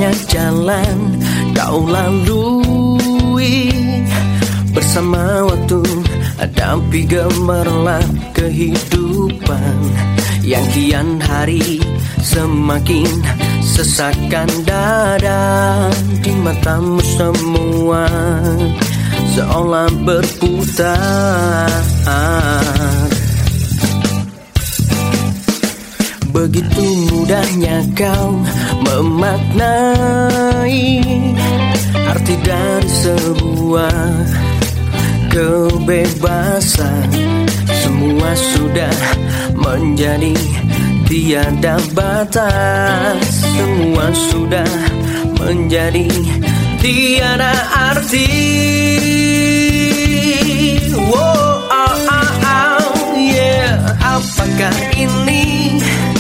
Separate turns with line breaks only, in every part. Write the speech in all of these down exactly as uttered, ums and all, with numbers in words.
banyak jalan kau lalui, bersama waktu hadapi gemerlap kehidupan yang kian hari semakin sesakkan dada. Di matamu semua seolah berputar, begitu mudahnya kau memaknai arti dari sebuah kebebasan. Semua sudah menjadi tiada batas, semua sudah menjadi tiada arti. Wow, oh, oh, oh, yeah. Apakah ini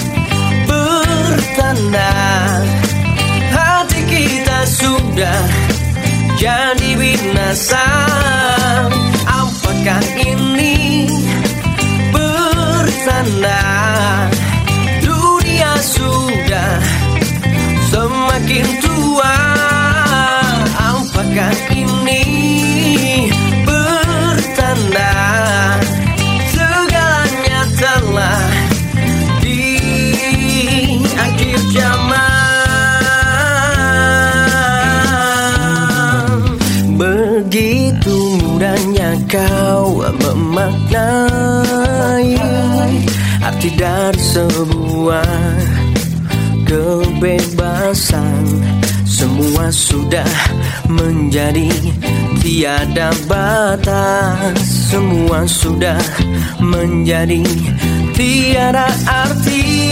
bertanda hati kita sudah jadi binasa? Apakah ini bertanda dunia sudah semakin tua? Apakah ini bertanda segalanya telah di akhir zaman? Begitu mudahnya kau memaknai arti dari sebuah kebebasan. Semua sudah menjadi tiada batas, semua sudah menjadi tiada arti.